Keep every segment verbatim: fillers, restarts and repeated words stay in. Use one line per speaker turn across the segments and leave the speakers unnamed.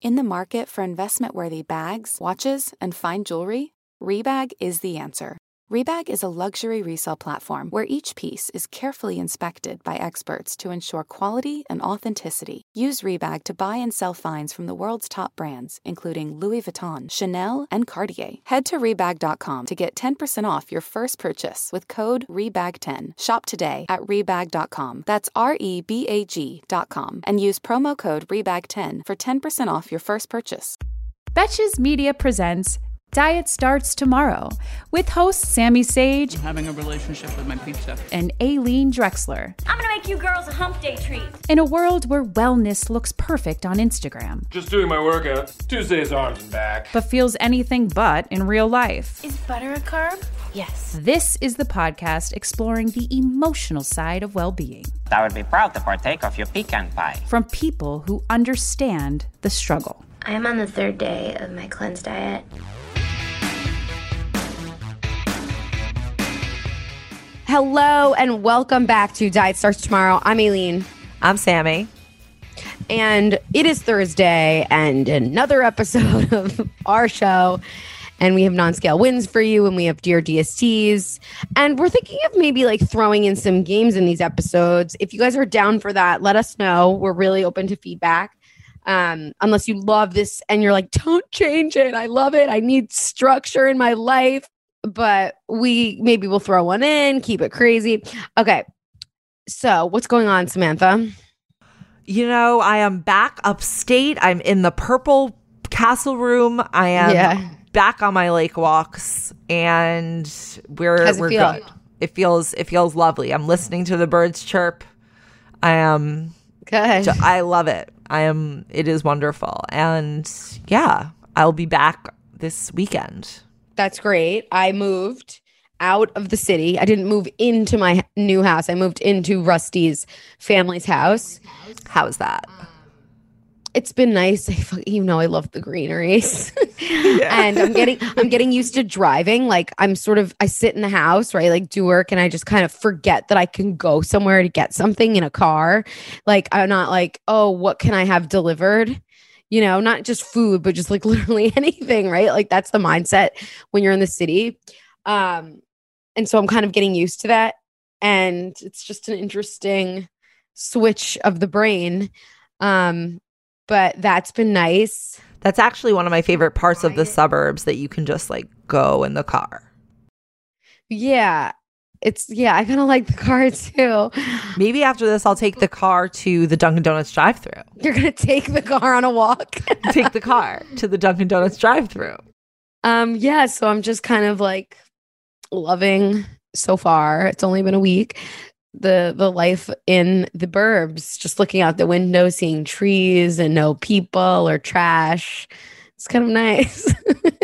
In the market for investment-worthy bags, watches, and fine jewelry, Rebag is the answer. Rebag is a luxury resale platform where each piece is carefully inspected by experts to ensure quality and authenticity. Use Rebag to buy and sell finds from the world's top brands, including Louis Vuitton, Chanel, and Cartier. Head to Rebag dot com to get ten percent off your first purchase with code Rebag ten. Shop today at Rebag dot com. That's R E B A G dot com. And use promo code Rebag ten for ten percent off your first purchase.
Betches Media presents Diet Starts Tomorrow with hosts Sammy Sage,
I'm having a relationship with my pizza,
and Aileen Drexler.
I'm gonna make you girls a hump day treat.
In a world where wellness looks perfect on Instagram,
just doing my workout, Tuesday's arms and back,
but feels anything but in real life.
Is butter a carb? Yes.
This is the podcast exploring the emotional side of well-being.
I would be proud to partake of your pecan pie.
From people who understand the struggle.
I am on the third day of my cleanse diet.
Hello and welcome back to Diet Starts Tomorrow. I'm Aileen.
I'm Sammy.
And it is Thursday and another episode of our show. And we have non-scale wins for you and we have Dear D S Ts. And we're thinking of maybe like throwing in some games in these episodes. If you guys are down for that, let us know. We're really open to feedback. Um, unless you love this and you're like, don't change it. I love it. I need structure in my life. But we maybe we'll throw one in, keep it crazy. Okay. So what's going on, Samantha?
You know, I am back upstate. I'm in the purple castle room. I am
yeah.
back on my lake walks and we're
How's it
we're
feel?
good. It feels it feels lovely. I'm listening to the birds chirp. I am
good.
I love it. I am it is wonderful. And yeah, I'll be back this weekend.
That's great. I moved out of the city. I didn't move into my new house. I moved into Rusty's family's house.
How's that?
It's been nice. I, you know, I love the greeneries. Yeah. And I'm getting I'm getting used to driving. Like I'm sort of I sit in the house, right? Like do work and I just kind of forget that I can go somewhere to get something in a car. Like I'm not like, oh, what can I have delivered? You know, not just food, but just like literally anything, right? Like that's the mindset when you're in the city. Um, and so I'm kind of getting used to that. And it's just an interesting switch of the brain. Um, but that's been nice.
That's actually one of my favorite parts of the suburbs that you can just like go in the car.
Yeah. It's yeah, I kind of like the car too.
Maybe after this, I'll take the car to the Dunkin' Donuts drive-thru.
You're gonna take the car on a walk.
Take the car to the Dunkin' Donuts drive-thru.
Um, yeah. So I'm just kind of like loving so far. It's only been a week. The the life in the burbs, just looking out the window, seeing trees and no people or trash. It's kind of nice.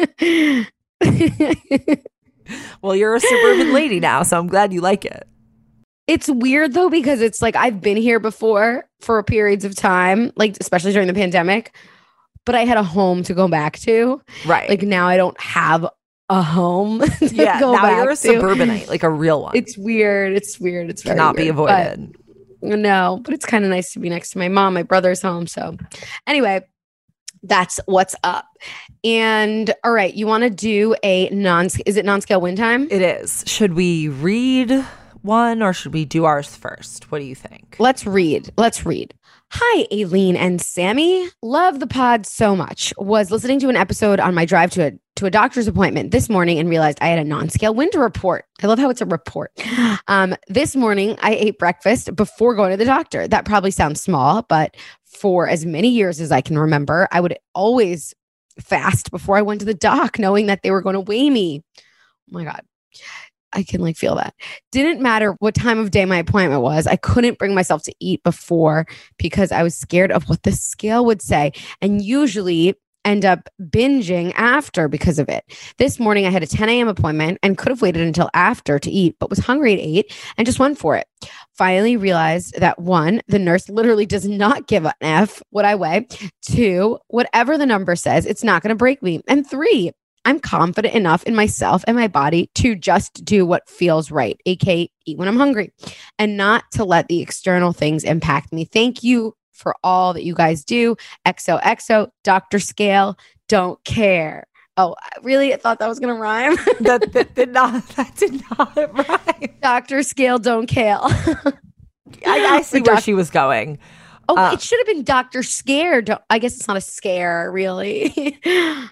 Well, you're a suburban lady now, so I'm glad you like it.
It's weird, though, because it's like I've been here before for periods of time, like especially during the pandemic, but I had a home to go back to.
Right.
Like now I don't have a home to
yeah,
go
now
back
you're a
to.
suburbanite, like a real one.
It's weird. It's weird. It's very
Cannot
weird,
be avoided.
But, no, but it's kind of nice to be next to my mom. My brother's home. So anyway, that's what's up. And all right, you want to do a non, is it non-scale win time?
It is. Should we read one or should we do ours first? What do you think?
Let's read. Let's read. Hi, Aileen and Sammy. Love the pod so much. Was listening to an episode on my drive to a to a doctor's appointment this morning and realized I had a non-scale win to report. I love how it's a report. Um, this morning, I ate breakfast before going to the doctor. That probably sounds small, but for as many years as I can remember, I would always fast before I went to the doc, knowing that they were going to weigh me. Oh my God. I can like feel that. Didn't matter what time of day my appointment was. I couldn't bring myself to eat before because I was scared of what the scale would say, and usually end up binging after because of it. This morning I had a ten a.m. appointment and could have waited until after to eat, but was hungry at eight and just went for it. Finally realized that one, the nurse literally does not give an F what I weigh. Two, whatever the number says, it's not going to break me. And three, I'm confident enough in myself and my body to just do what feels right, aka eat when I'm hungry, and not to let the external things impact me. Thank you for all that you guys do. X O X O, Doctor Scale, don't care. Oh, really? I thought that was going to rhyme.
that, that did not, that did not rhyme.
Doctor Scale, don't kale.
I, I see where doc- she was going.
Oh,
uh,
it should have been Doctor Scare. Don't, I guess it's not a scare, really.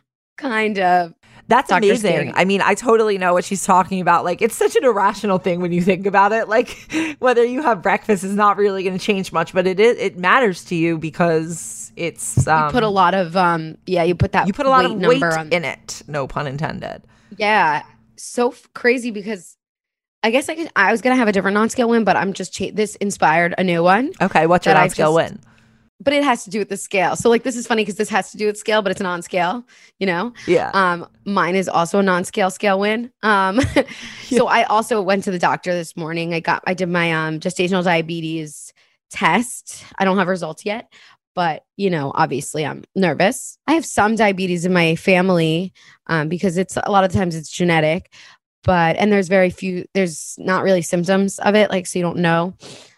Kind of.
That's
Doctor
amazing.
Scary.
I mean, I totally know what she's talking about. Like, it's such an irrational thing when you think about it. Like, whether you have breakfast is not really going to change much, but it is, it matters to you because it's um,
you put a lot of um yeah you put that
you put a lot
weight
of weight
number on
in it. No pun intended.
Yeah, so f- crazy because I guess I could, I was gonna have a different non-scale win, but I'm just cha- this inspired a new one.
Okay, what's your
that I
non-scale
just-
win?
But it has to do with the scale. So like this is funny because this has to do with scale, but it's a non-scale, you know?
Yeah.
Um, mine is also a non-scale scale win. Um, so I also went to the doctor this morning. I got I did my um gestational diabetes test. I don't have results yet, but you know, obviously I'm nervous. I have some diabetes in my family um, because it's a lot of times it's genetic, but and there's very few, there's not really symptoms of it, like so you don't know.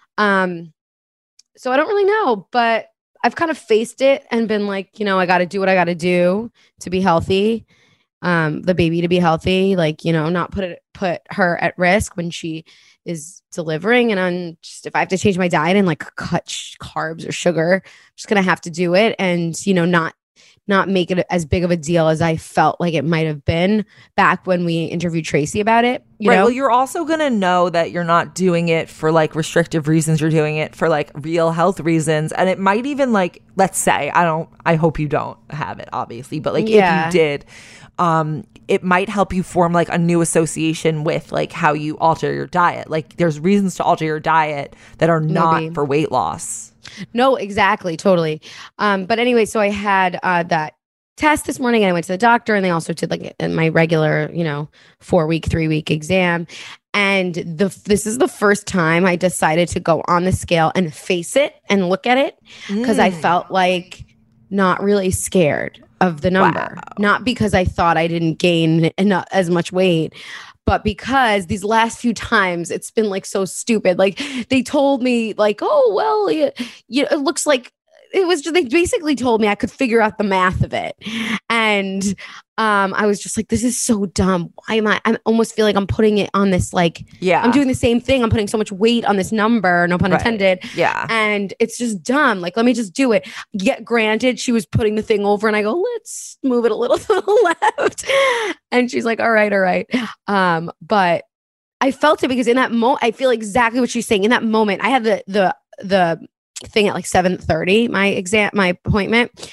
Um, so I don't really know, but I've kind of faced it and been like, you know, I got to do what I got to do to be healthy. Um, the baby to be healthy, like, you know, not put it, put her at risk when she is delivering. And I'm just, if I have to change my diet and like cut sh- carbs or sugar, I'm just going to have to do it. And, you know, not, not make it as big of a deal as I felt like it might have been back when we interviewed Tracy about it. You
right.
know?
Well, you're also going to know that you're not doing it for like restrictive reasons. You're doing it for like real health reasons. And it might even like, let's say, I don't, I hope you don't have it, obviously, but like
Yeah.
if you did, um, it might help you form like a new association with like how you alter your diet. Like there's reasons to alter your diet that are not
Maybe.
for weight loss.
No, exactly. Totally. Um, but anyway, so I had uh, that test this morning and I went to the doctor and they also did like my regular, you know, four week, three week exam. And the this is the first time I decided to go on the scale and face it and look at it because
Mm.
I felt like not really scared of the number.
Wow.
Not because I thought I didn't gain enough, as much weight, but because these last few times it's been like so stupid. Like they told me like, oh, well, you, you, it looks like it was just, they basically told me I could figure out the math of it. And um, I was just like, this is so dumb. Why am I, I almost feel like I'm putting it on this, like,
Yeah.
I'm doing the same thing. I'm putting so much weight on this number, no pun
Right.
intended.
Yeah.
And it's just dumb. Like, let me just do it. Yet granted, she was putting the thing over and I go, let's move it a little to the left. And she's like, all right, all right. Um, but I felt it because in that moment, I feel exactly what she's saying. In that moment, I had the, the, the thing at like seven thirty, my exam, my appointment.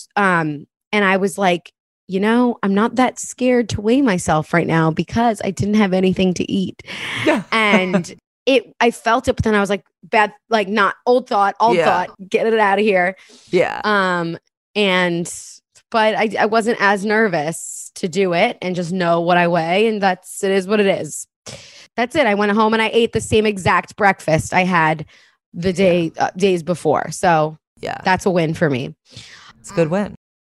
Um, and I was like, you know, I'm not that scared to weigh myself right now because I didn't have anything to eat. And it, I felt it, but then I was like, bad, like not old thought, old
Yeah.
thought, get it out of here.
Yeah.
Um, and, but I, I wasn't as nervous to do it and just know what I weigh. And that's, it is what it is. That's it. I went home and I ate the same exact breakfast I had the day, uh, days before. So
Yeah.
that's a win for me.
It's a good win.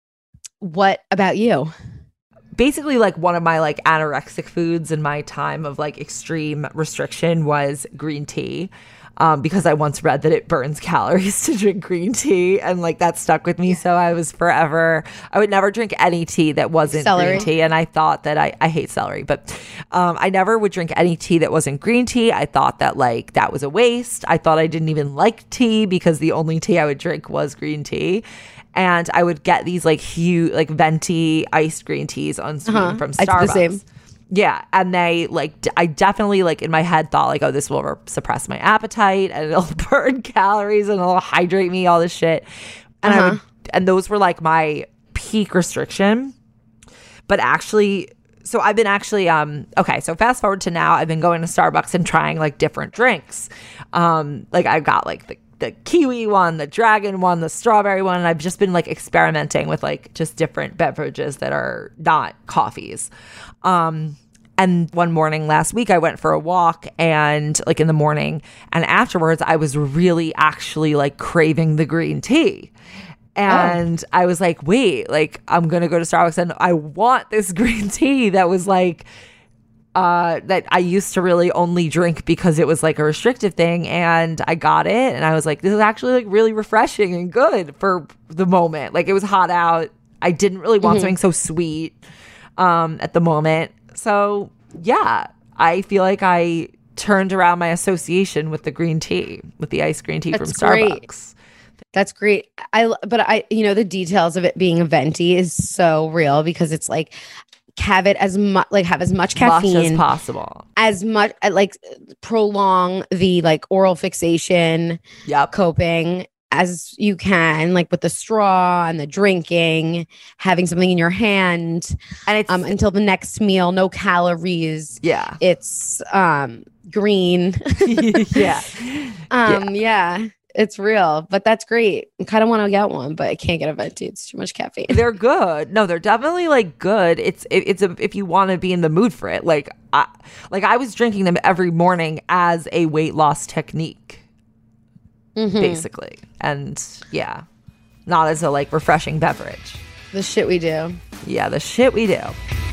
What about you?
Basically, like one of my like anorexic foods in my time of like extreme restriction was green tea. Um, because I once read that it burns calories to drink green tea, and like that stuck with me. So I was forever, I would never drink any tea that wasn't
Celery.
green tea. And I thought that I, I hate celery, but um, I never would drink any tea that wasn't green tea. I thought that like that was a waste. I thought I didn't even like tea because the only tea I would drink was green tea. And I would get these like huge, like venti iced green teas unsweetened
Uh-huh.
from
I
Starbucks.
did the same.
Yeah. And they like, d- I definitely like in my head thought like, oh, this will re- suppress my appetite and it'll burn calories and it'll hydrate me, all this shit. And I would,
Uh-huh.
and those were like my peak restriction. But actually, so I've been actually, um, okay, so fast forward to now, I've been going to Starbucks and trying like different drinks. Um, like I've got like the the kiwi one, the dragon one, the strawberry one. And I've just been like experimenting with like just different beverages that are not coffees. Um, and one morning last week, I went for a walk and like in the morning and afterwards, I was really actually like craving the green tea. And oh. I was like, wait, like I'm going to go to Starbucks and I want this green tea that was like uh, that I used to really only drink because it was like a restrictive thing. And I got it and I was like, this is actually like really refreshing and good for the moment. Like it was hot out. I didn't really want mm-hmm. something so sweet um, at the moment. So yeah, I feel like I turned around my association with the green tea, with the iced green tea That's from Starbucks.
Great. That's great. I, but I, you know, the details of it being a venti is so real because it's like, have it as much, like have as much caffeine
much as possible,
as much, like prolong the like oral fixation,
yep.
coping as you can, like with the straw and the drinking, having something in your hand,
and it's
um, until the next meal, no calories.
Yeah,
it's um green.
yeah,
um,
yeah.
yeah. It's real, but that's great. I kind of want to get one, but I can't get a venti. It's too much caffeine.
They're good. No, they're definitely like good. It's it, it's a, if you want to be in the mood for it. Like I like I was drinking them every morning as a weight loss technique, mm-hmm. basically, and yeah, not as a like refreshing beverage.
The shit we do.
Yeah, the shit we do.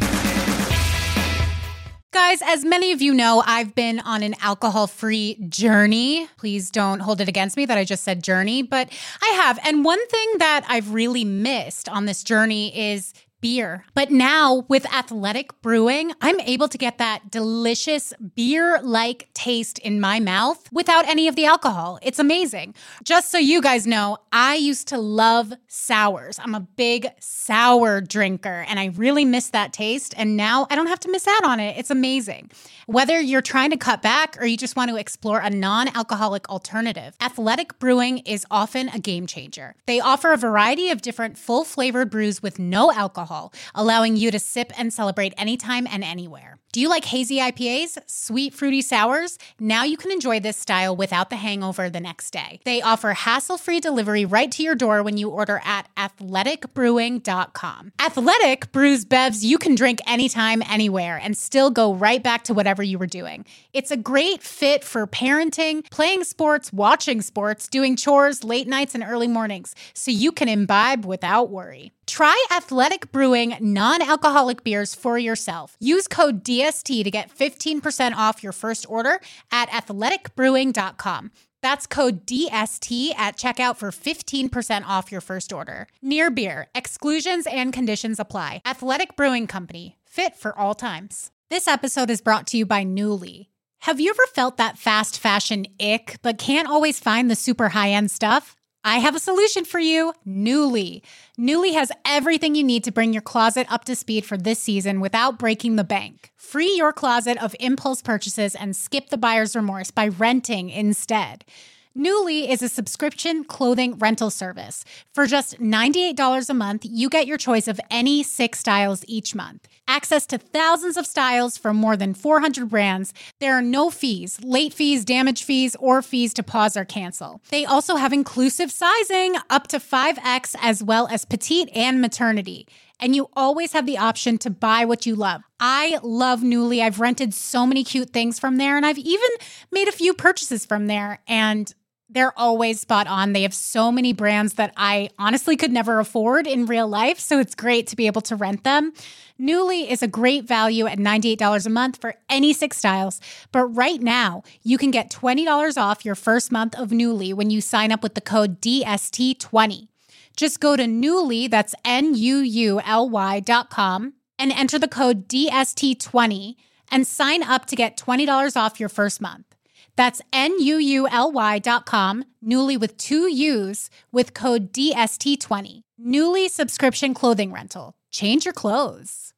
Guys, as many of you know, I've been on an alcohol-free journey. Please don't hold it against me that I just said journey, but I have. And one thing that I've really missed on this journey is beer. But now with Athletic Brewing, I'm able to get that delicious beer-like taste in my mouth without any of the alcohol. It's amazing. Just so you guys know, I used to love sours. I'm a big sour drinker and I really miss that taste. And now I don't have to miss out on it. It's amazing. Whether you're trying to cut back or you just want to explore a non-alcoholic alternative, Athletic Brewing is often a game changer. They offer a variety of different full-flavored brews with no alcohol, allowing you to sip and celebrate anytime and anywhere. Do you like hazy I P As, sweet fruity sours? Now you can enjoy this style without the hangover the next day. They offer hassle-free delivery right to your door when you order at athletic brewing dot com. Athletic brews bevs you can drink anytime, anywhere, and still go right back to whatever you were doing. It's a great fit for parenting, playing sports, watching sports, doing chores, late nights, and early mornings, so you can imbibe without worry. Try Athletic Brewing non-alcoholic beers for yourself. Use code D S T to get fifteen percent off your first order at athletic brewing dot com. That's code D S T at checkout for fifteen percent off your first order. Near Beer. Exclusions and conditions apply. Athletic Brewing Company. Fit for all times. This episode is brought to you by Nuuly. Have you ever felt that fast fashion ick, but can't always find the super high-end stuff? I have a solution for you, Nuuly. Nuuly has everything you need to bring your closet up to speed for this season without breaking the bank. Free your closet of impulse purchases and skip the buyer's remorse by renting instead. Nuuly is a subscription clothing rental service. For just ninety-eight dollars a month, you get your choice of any six styles each month. Access to thousands of styles from more than four hundred brands. There are no fees, late fees, damage fees, or fees to pause or cancel. They also have inclusive sizing, up to five X, as well as petite and maternity. And you always have the option to buy what you love. I love Nuuly. I've rented so many cute things from there, and I've even made a few purchases from there, and they're always spot on. They have so many brands that I honestly could never afford in real life, so it's great to be able to rent them. Nuuly is a great value at ninety-eight dollars a month for any six styles, but right now, you can get twenty dollars off your first month of Nuuly when you sign up with the code D S T twenty. Just go to Nuuly, that's N U U L Y dot com, and enter the code D S T twenty and sign up to get twenty dollars off your first month. That's N U U L Y dot com, Nuuly with two U's, with code D S T twenty. Nuuly subscription clothing rental. Change your clothes.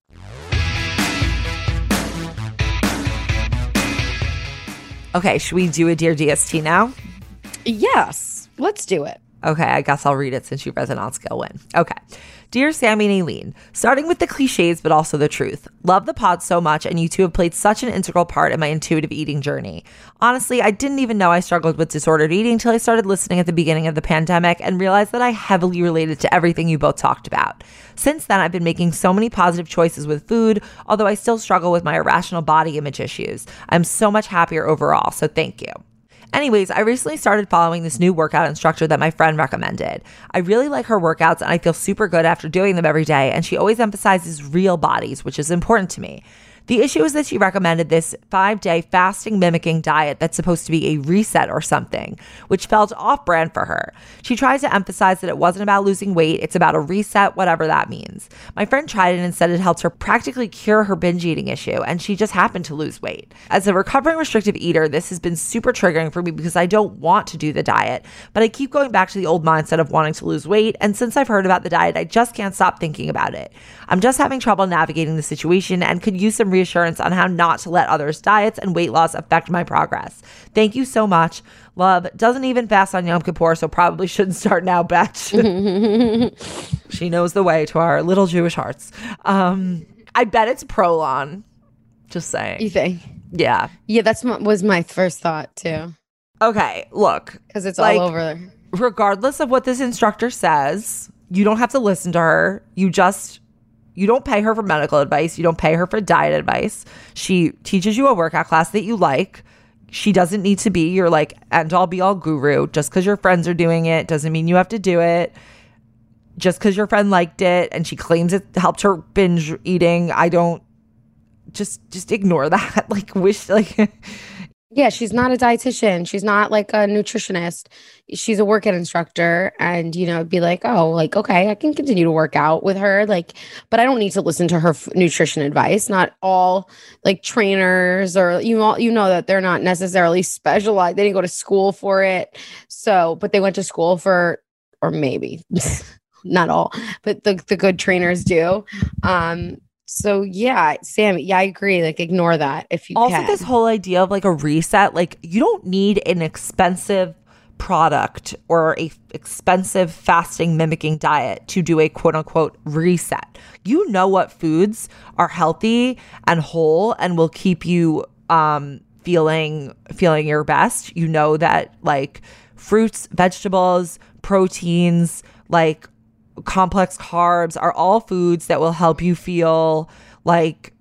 Okay, should we do a Dear D S T now?
Yes, let's do it.
Okay, I guess I'll read it since you read the non-scale win. Okay. Dear Sammy and Aileen, starting with the cliches, but also the truth. Love the pod so much, and you two have played such an integral part in my intuitive eating journey. Honestly, I didn't even know I struggled with disordered eating until I started listening at the beginning of the pandemic and realized that I heavily related to everything you both talked about. Since then, I've been making so many positive choices with food, although I still struggle with my irrational body image issues. I'm so much happier overall, so thank you. Anyways, I recently started following this new workout instructor that my friend recommended. I really like her workouts and I feel super good after doing them every day, and she always emphasizes real bodies, which is important to me. The issue is that she recommended this five-day fasting mimicking diet that's supposed to be a reset or something, which felt off-brand for her. She tried to emphasize that it wasn't about losing weight, it's about a reset, whatever that means. My friend tried it and said it helped her practically cure her binge eating issue, and she just happened to lose weight. As a recovering restrictive eater, this has been super triggering for me because I don't want to do the diet, but I keep going back to the old mindset of wanting to lose weight, and since I've heard about the diet, I just can't stop thinking about it. I'm just having trouble navigating the situation and could use some reassurance on how not to let others' diets and weight loss affect my progress. Thank you so much. Love. Doesn't even fast on Yom Kippur, so probably shouldn't start now, bitch. She knows the way to our little Jewish hearts. Um, I bet it's Prolon. Just saying.
You think?
Yeah.
Yeah, that's my, was my first thought too.
Okay, look.
Because it's
like,
all over.
Regardless of what this instructor says, you don't have to listen to her. You just, you don't pay her for medical advice. You don't pay her for diet advice. She teaches you a workout class that you like. She doesn't need to be your like end all be all guru. Just because your friends are doing it doesn't mean you have to do it. Just because your friend liked it and she claims it helped her binge eating, I don't, just just ignore that. Like wish like
Yeah, she's not a dietitian. She's not like a nutritionist. She's a workout instructor, and you know, be like, oh, like okay, I can continue to work out with her, like, but I don't need to listen to her f- nutrition advice. Not all like trainers or you all you know that they're not necessarily specialized. They didn't go to school for it, so but they went to school for, or maybe not all, but the the good trainers do. Um, So yeah, Sam, yeah, I agree. Like ignore that if you
also
can.
This whole idea of like a reset, like you don't need an expensive product or a f- expensive fasting mimicking diet to do a quote unquote reset. You know what foods are healthy and whole and will keep you um feeling feeling your best. You know that like fruits, vegetables, proteins, like complex carbs are all foods that will help you feel like,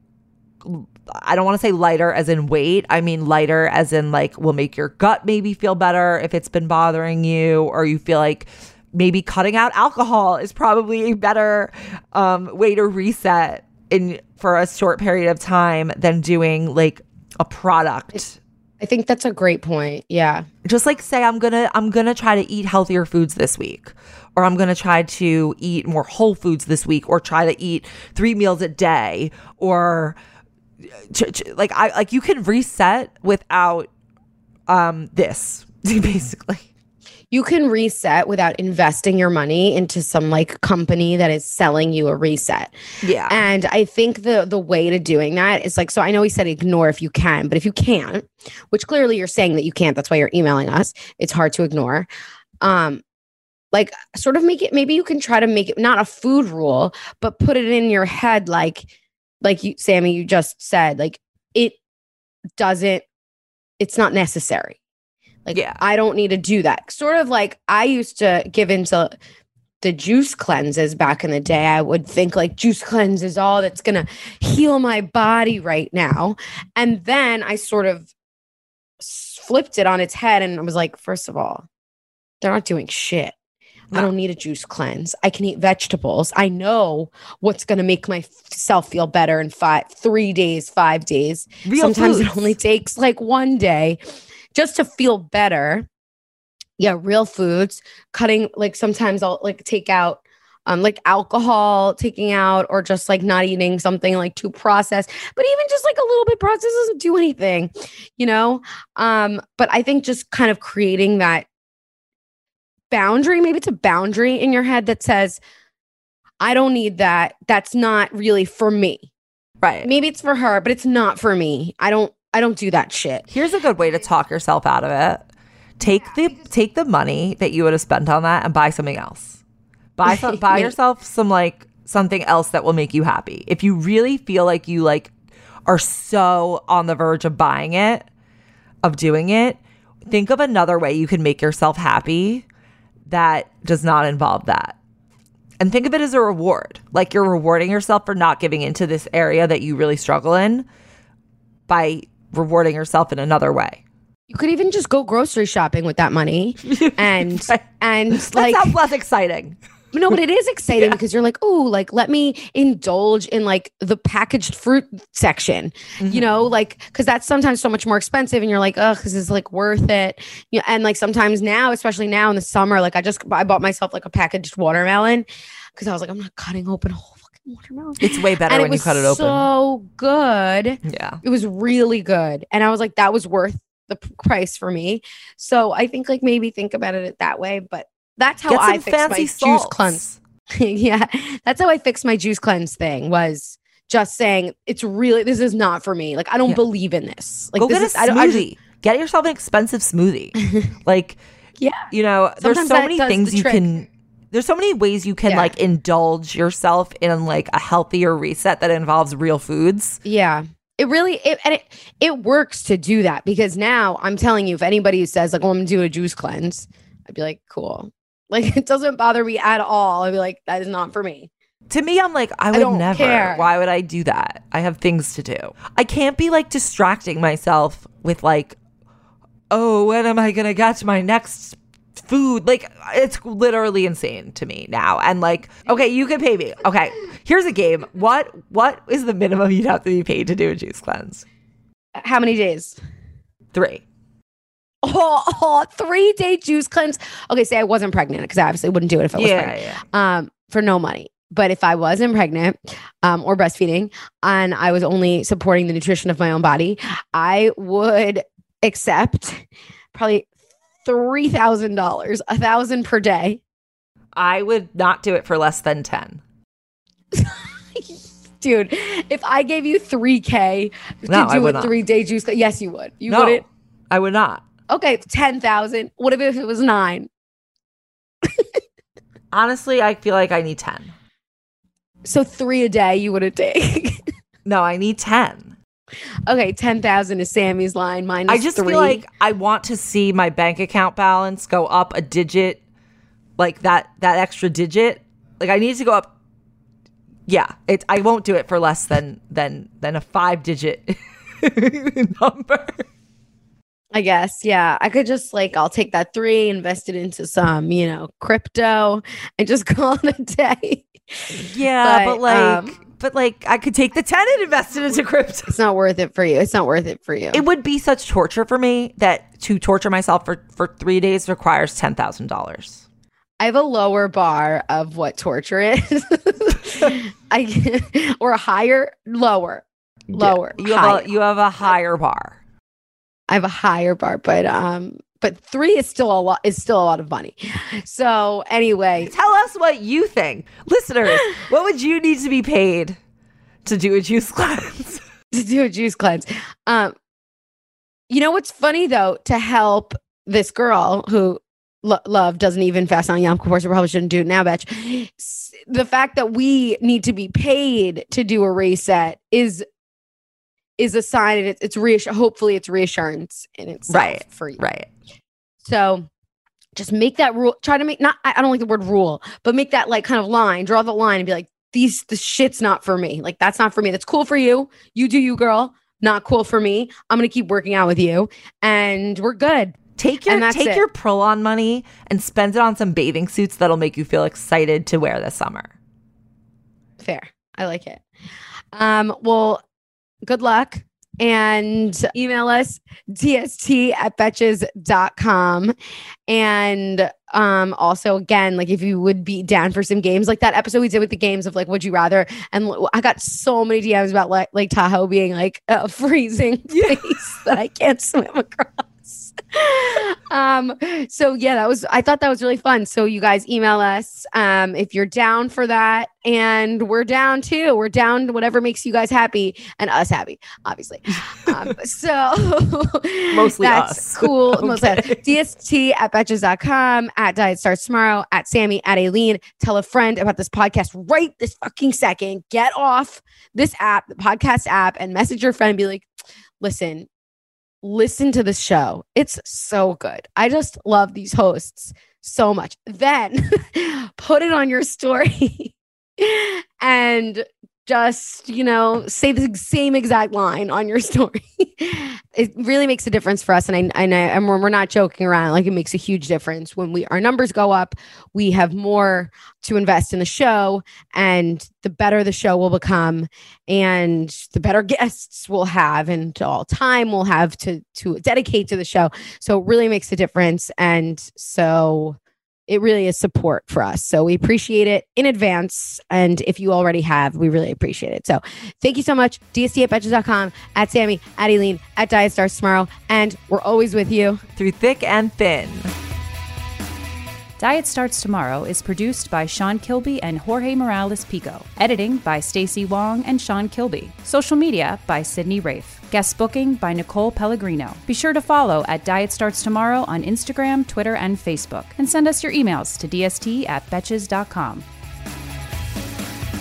I don't want to say lighter as in weight. I mean lighter as in like will make your gut maybe feel better if it's been bothering you, or you feel like maybe cutting out alcohol is probably a better um, way to reset in for a short period of time than doing like a product.
I think that's a great point. Yeah.
Just like say I'm going to I'm going to try to eat healthier foods this week, or I'm going to try to eat more whole foods this week, or try to eat three meals a day, or ch- ch- like I like you can reset without um this basically.
You can reset without investing your money into some like company that is selling you a reset.
Yeah.
And I think the the way to doing that is like, so I know he said ignore if you can, but if you can't, which clearly you're saying that you can't, that's why you're emailing us. It's hard to ignore. Um, like sort of make it, maybe you can try to make it not a food rule, but put it in your head. Like, like you, Sammy, you just said, like it doesn't, it's not necessary. Like, yeah. I don't need to do that. Sort of like I used to give into the juice cleanses back in the day. I would think like juice cleanse is all that's going to heal my body right now. And then I sort of flipped it on its head and I was like, first of all, they're not doing shit. No. I don't need a juice cleanse. I can eat vegetables. I know what's going to make myself feel better in five, three days, five days. Real Sometimes foods. It only takes like one day. Just to feel better. Yeah, real foods, cutting, like sometimes I'll like take out um like alcohol, taking out, or just like not eating something like too processed. But even just like a little bit processed doesn't do anything, you know? Um, but I think just kind of creating that boundary, maybe it's a boundary in your head that says, I don't need that. That's not really for me.
Right.
Maybe it's for her, but it's not for me. I don't I don't do that shit.
Here's a good way to talk yourself out of it. Take the take the money that you would have spent on that and buy something else. Buy some, buy yourself some like something else that will make you happy. If you really feel like you like are so on the verge of buying it, of doing it, think of another way you can make yourself happy that does not involve that. And think of it as a reward. Like you're rewarding yourself for not giving into this area that you really struggle in by rewarding yourself in another way.
You could even just go grocery shopping with that money and right. and
that
like
sounds less exciting.
No, but it is exciting yeah. because you're like, oh, like let me indulge in like the packaged fruit section, mm-hmm. you know, like because that's sometimes so much more expensive, and you're like, oh, this is like worth it. You know, and like sometimes now, especially now in the summer, like I just I bought myself like a packaged watermelon because I was like, I'm not cutting open a whole fucking watermelon.
It's way better
and
when
it
you cut it open.
So good.
Yeah,
it was really good, and I was like, that was worth the price for me. So I think like maybe think about it that way, but. That's how I fixed my salts. Juice cleanse. Yeah, that's how I fixed my juice cleanse thing was just saying it's really, this is not for me. Like, I don't yeah. believe in this. Like,
Go
this
get
is,
a
I don't,
smoothie.
I just,
get yourself an expensive smoothie. Like,
yeah,
you know,
Sometimes
there's so many things you
trick.
can, there's so many ways you can yeah. like indulge yourself in like a healthier reset that involves real foods.
Yeah. It really, it, and it, it works to do that because now I'm telling you, if anybody who says like, oh, I'm going to do a juice cleanse, I'd be like, cool. Like, it doesn't bother me at all. I'd be like, that is not for me.
To me, I'm like, I would
I
never.
Care.
Why would I do that? I have things to do. I can't be like distracting myself with like, oh, when am I going to get to my next food? Like, it's literally insane to me now. And like, okay, you can pay me. Okay, here's a game. What What is the minimum you'd have to be paid to do a juice cleanse?
How many days?
Three.
Oh, oh, three day juice cleanse. Okay, say I wasn't pregnant because I obviously wouldn't do it if I was
yeah,
pregnant.
Yeah.
Um, for no money. But if I wasn't pregnant, um, or breastfeeding, and I was only supporting the nutrition of my own body, I would accept probably three thousand dollars, a thousand per day.
I would not do it for less than ten.
Dude, if I gave you three K to
no,
do a three day juice, yes, you would. You
no,
wouldn't.
I would not.
Okay, ten thousand. What if it was nine?
Honestly, I feel like I need ten.
So three a day you wouldn't take?
No, I need ten.
Okay, ten thousand is Sammy's line. Minus
I just
three.
feel like I want to see my bank account balance go up a digit, like that that extra digit. Like I need to go up. Yeah, it. I won't do it for less than than than a five digit number.
I guess, yeah. I could just like, I'll take that three, invest it into some, you know, crypto and just call it a day.
Yeah, but, but like,
um,
but like I could take the ten and invest it into crypto.
It's not worth it for you. It's not worth it for you.
It would be such torture for me that to torture myself for, for three days requires ten thousand dollars.
I have a lower bar of what torture is. I or a higher, lower, lower.
Yeah, you, have a, you have a higher bar.
I have a higher bar, but um, but three is still a lot. Is still a lot of money. So anyway,
tell us what you think, listeners. What would you need to be paid to do a juice cleanse?
To do a juice cleanse. Um, you know what's funny though? To help this girl who lo- love doesn't even fast on Yom Kippur, so probably shouldn't do it now, bitch. The fact that we need to be paid to do a reset is. is a sign, and it's, it's reassur- hopefully it's reassurance in itself
right,
for you.
Right.
So just make that rule. Try to make not, I don't like the word rule, but make that like kind of line, draw the line and be like, these, the shit's not for me. Like, that's not for me. That's cool for you. You do you, girl. Not cool for me. I'm going to keep working out with you and we're good.
Take your, take it. your Prolon money and spend it on some bathing suits that'll make you feel excited to wear this summer.
Fair. I like it. Um, well, good luck and email us d s t at betches dot com. And um, also, again, like if you would be down for some games, like that episode we did with the games of like, would you rather? And I got so many D Ms about like Lake Tahoe being like a freezing place that I can't swim across. um so yeah, that was I thought that was really fun. So you guys email us um if you're down for that, and we're down too. We're down to whatever makes you guys happy and us happy, obviously. Um so
mostly
that's
us.
Cool.
Okay.
Mostly us. D S T at betches dot com, at Diet Starts Tomorrow, at Sammy, at Aileen. Tell a friend about this podcast right this fucking second. Get off this app, the podcast app, and message your friend and be like, listen Listen to the show. It's so good. I just love these hosts so much. Then put it on your story and just, you know, say the same exact line on your story. It really makes a difference for us. And I, and I, and we're, we're not joking around. Like, it makes a huge difference when we, our numbers go up, we have more to invest in the show, and the better the show will become, and the better guests we'll have, and all time we'll have to, to dedicate to the show. So it really makes a difference. And so it really is support for us. So we appreciate it in advance. And if you already have, we really appreciate it. So thank you so much. D S T at Betches dot com, at Sammy, at Aileen, at Diet Starts Tomorrow. And we're always with you
through thick and thin.
Diet Starts Tomorrow is produced by Sean Kilby and Jorge Morales Pico. Editing by Stacey Wong and Sean Kilby. Social media by Sydney Rafe. Guest booking by Nicole Pellegrino. Be sure to follow at Diet Starts Tomorrow on Instagram, Twitter, and Facebook. And send us your emails to D S T at Betches dot com.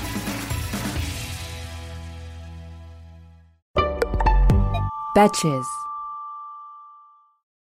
Betches.